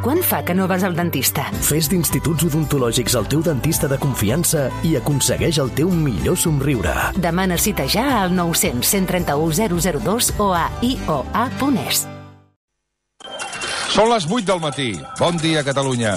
Quant fa que no vas al dentista? Fes d'Instituts Odontològics el teu dentista de confiança i aconsegueix el teu millor somriure. Demana cita ja al 900 131 002 o a ioa.es. Són les 8 del matí. Bon dia, Catalunya.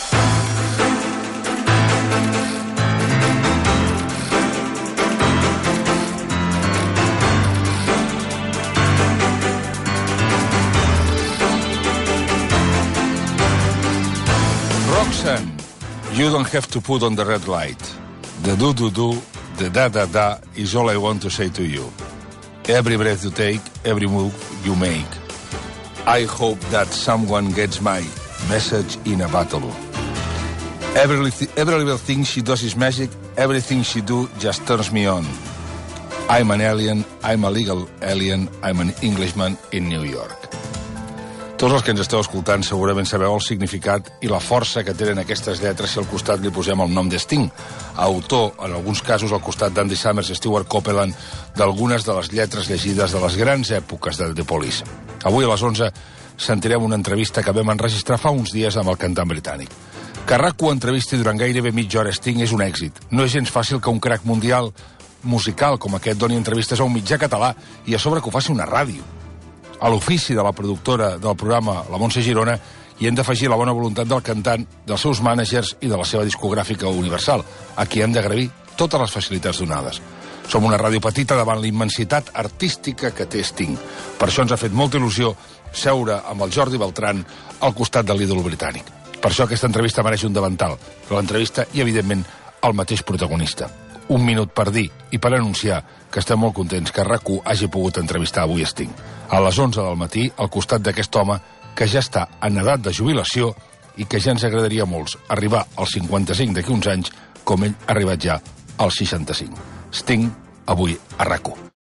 Roxanne, you don't have to put on the red light. The do-do-do, the da-da-da is all I want to say to you. Every breath you take, every move you make. I hope that someone gets my message in a bottle. Every little thing she does is magic. Everything she do just turns me on. I'm an alien. I'm a legal alien. I'm an Englishman in New York. Tots els que ens esteu escoltant segurament sabeu el significat i la força que tenen aquestes lletres si al costat li posem el nom de Sting, autor, en alguns casos, al costat d'Andy Summers i Stewart Copeland, d'algunes de les lletres llegides de les grans èpoques de The Police. Avui a les 11 sentirem una entrevista que vam enregistrar fa uns dies amb el cantant britànic. Que RAC1 entrevisti durant gairebé mitja hora Sting és un èxit. No és gens fàcil que un crac mundial musical com aquest doni entrevistes a un mitjà català i a sobre que ho faci una ràdio. A l'ofici de la productora del programa, la Montse Girona, hi hem d'afegir la bona voluntat del cantant, dels seus mànagers i de la seva discogràfica Universal, a qui hem d'agrair totes les facilitats donades. Som una ràdio petita davant la immensitat artística que té Sting. Per això ens ha fet molta il·lusió seure amb el Jordi Beltran al costat de l'ídol britànic. Per això aquesta entrevista mereix un davantal. L'entrevista i, evidentment, el mateix protagonista. Un minut per dir i per anunciar que estem molt contents que RAC1 hagi pogut entrevistar avui Sting. A les 11 del matí, al costat d'aquest home que ja està en edat de jubilació i que ja ens agradaria molts arribar als 55 d'aquí uns anys com ell ha arribat ja als 65. Sting, avui a RAC1.